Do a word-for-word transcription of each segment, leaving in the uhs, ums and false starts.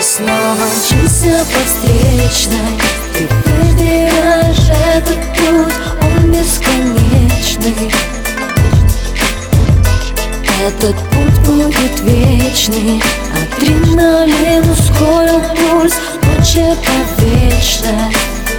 снова мчимся по встречной, и каждый раз этот путь, он бесконечный. Этот путь будет вечный, адреналин ускорил пульс, ночь это вечность.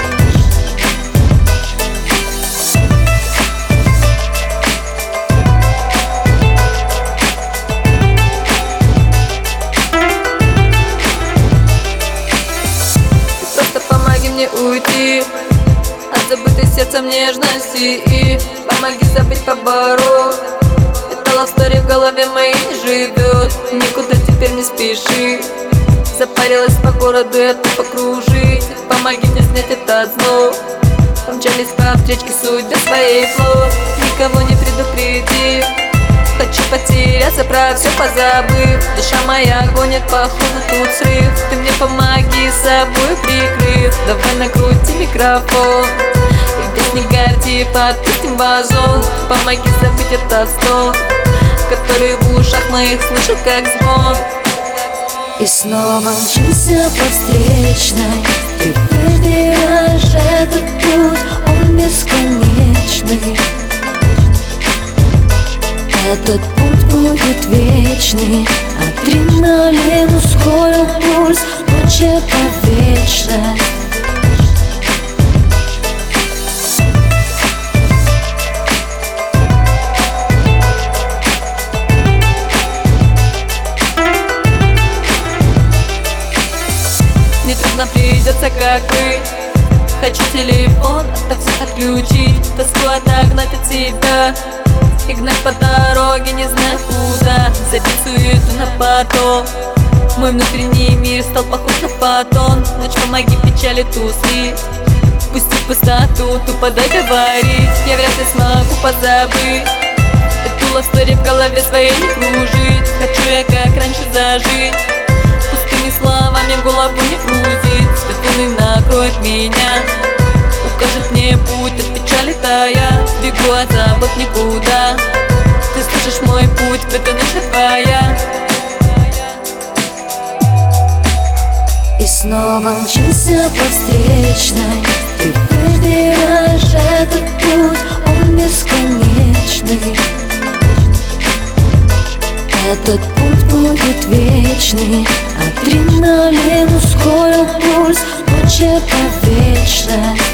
Мне уйти от забытой сердцем нежности, и помоги забыть, побороть. Это лавстори в голове моей не живет. Никуда теперь не спеши. Запарилась по городу, я тут покружить. Помоги мне снять этот знов. Помчались по встречке судьбе своей вновь, никого не предупредив. Хочу потеряться, про все позабыв. Душа моя гонит, походу тут срыв. Ты мне помоги, собой прикрыв. Давай накрути микрофон, и без негатив отпустим вазон. Помоги забыть этот стон, который в ушах моих слышу как звон. И снова мчимся по встречной, и каждый раз этот путь, он бесконечный. Этот путь будет вечный, адреналин ускорил пульс, ночь это вечность. Не трудно придется, как вы. Хочу телефон от всех отключить, тоску отогнать от себя и гнать по дороге, не знаю куда. Забить суету на потом. Мой внутренний мир стал похож на фотон. Ночь, помоги печали тусли, пусти в пустоту, тупо договорить. Я вряд ли смогу позабыть эту лавстори в голове своей не кружить. Хочу я как раньше зажить, пустыми словами в голову не грузить. Спокойный накроет меня, укажет мне путь от печали тая. Бегу от забот никуда, ты слышишь мой путь, в эту ночь твоя. И снова мчимся по встречной, и каждый раз этот путь, он бесконечный. Этот путь будет вечный, адреналин ускорил пульс, ночь это вечность.